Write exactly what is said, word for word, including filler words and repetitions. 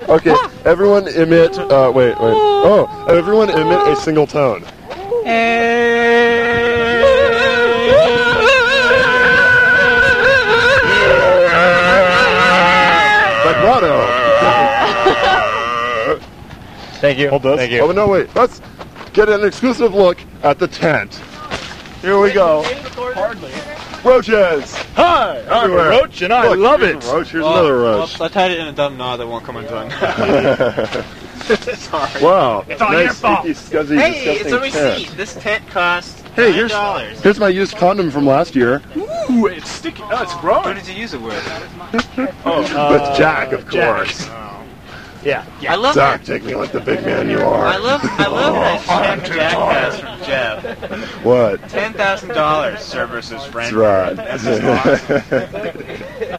Okay, everyone emit, uh, wait, wait. Oh, everyone emit a single tone. Vibrato. Thank you. Hold this. Thank you. Oh, no, wait. Let's get an exclusive look at the tent. Here we go. Hardly. Roaches. Hi, I'm Everywhere. a roach and I Look, love here's it. a roach. Here's another roach. Well, I tied it in a dumb knot that won't come undone. Sorry. Wow. It's all nice, your fault. stinky, scuzzy, Hey, it's disgusting a receipt. tent. This tent cost Hey, nine here's dollars. here's my used condom from last year. Ooh, it's sticky. Oh, it's Who growing. did you use it with? Oh, With Jack, of Jack. course. Yeah. I love Zach, that. take me like the big man you are. I love. I love that check Jack has from Jeff. What? Ten thousand dollars. Services friend. That's right. That's awesome.